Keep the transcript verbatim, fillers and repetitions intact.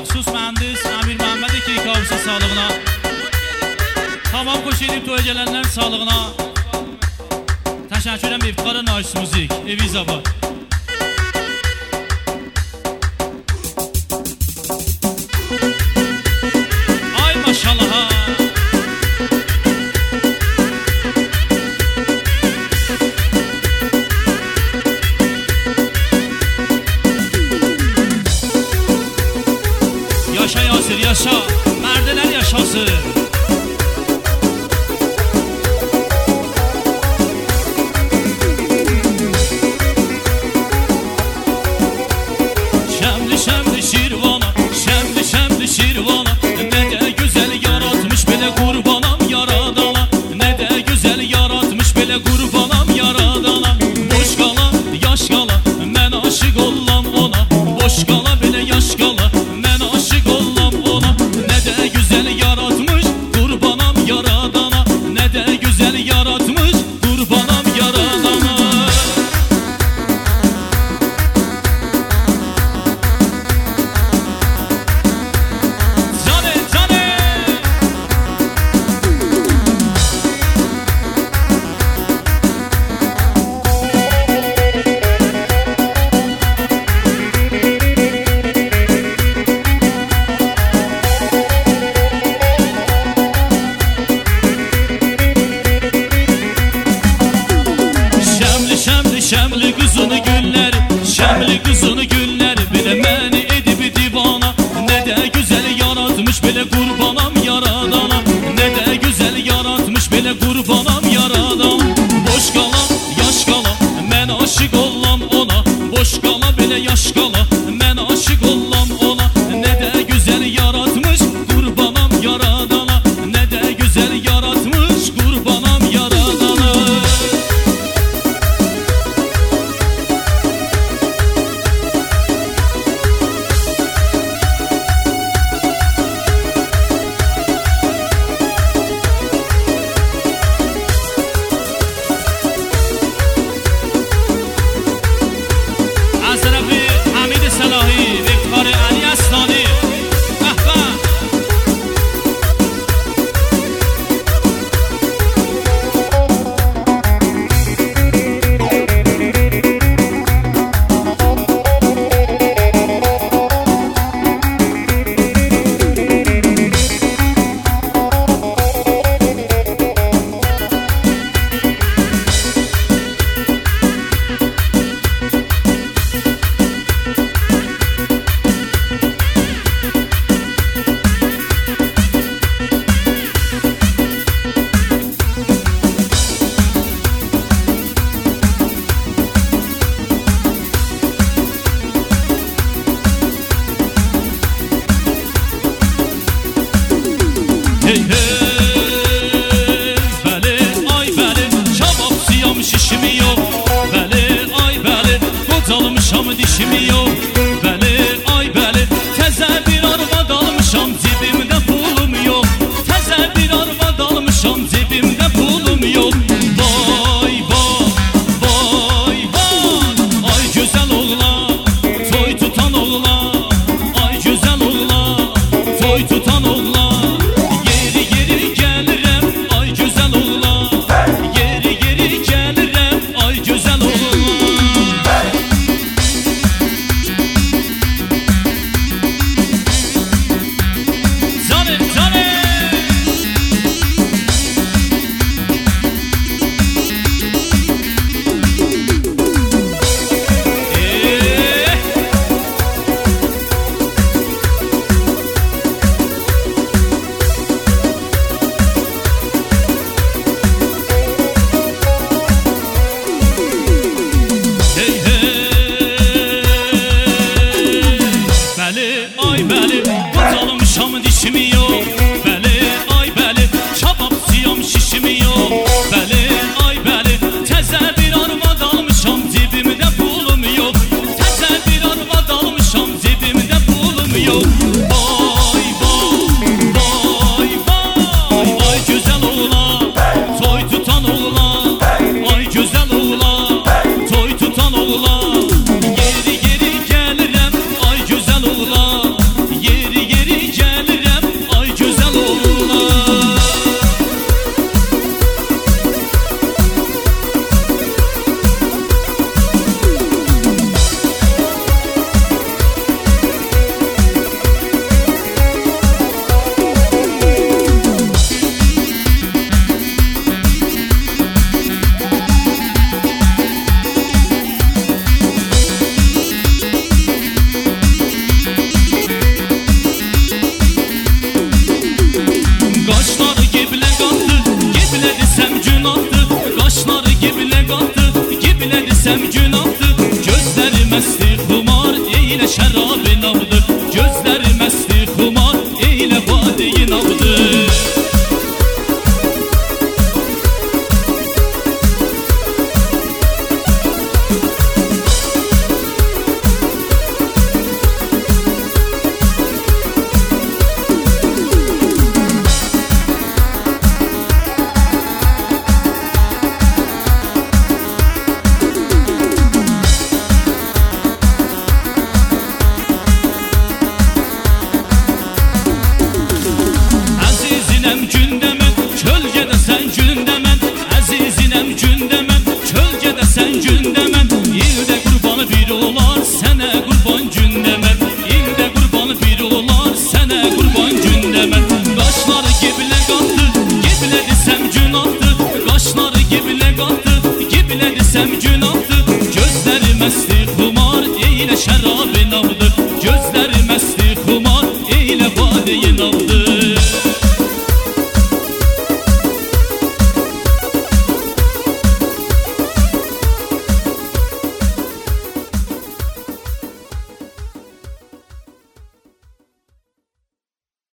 Maxsus mühendis Amir Məhəmməd Keykovsa sağlığına. Tamam xoş edib toya gələnlərin sağlığına. Təşəkkür edirəm İftixara Naşis Müzik, Evizabad. Ay maşallah ha. Yaşa Yasir, yaşa. Mərdələr yaşasın. Şəmli, şəmli Şirvana, şəmli, şəmli Şirvana. Nə də gözəl yaratmış belə qurbanam yaradana. Nə də gözəl yaratmış belə qurbanam yaradana. Boş qala, yaş qala, mən aşıq ollam ona. Boş qala, belə yaş qala, mən aşıq ollam ona. Nə də gözəl yaratmış qurbanam yaradana. Nə də gözəl yaratmış qurbanam yaradana. Cane, cane. Şəmli, şəmli, şəmli qızını günlər, şəmli qızını günlər, belə məni edib divana. Nə də gözəl yaratmış belə qurbanam yaradana. Nə də gözəl yaratmış belə qurbanam yaradana. Boş qala, yaş qala, mən aşıq ollam ona. Boş qala, belə yaş qala, mən aşıq ollam ona. Nə də gözəl yaratmış qurbanam yaradana. Nə də gözəl yaratmış qurbanam yaradana. از طرف حمید صلاحی، افتخار علی اسنانی. به به. Hey hey, bəli, ay bəli, kabab siyam şişimi yox. Bəli, ay bəli, qocalmışam dişimi yox. Bəli, ay bəli, təzə bir arvad almışam, cibimdə pulum yox. Təzə bir arvad almışam, cibimdə pulum yox. Vay, vay, vay, vay, ay gözəl oğlan, toy tutan oğlan. Ay gözəl oğlan, toy tutan oğlan. Geri geri gəlirəm, ay gözəl oğlan. Geri geri gəlirəm, ay gözəl oğlan. məsti xumar, eylə şərabı nabdı. Gözləri məsti xumar, eylə badeyi nabdı. Gözləri məsti xumar, eylə şərabı nabdı.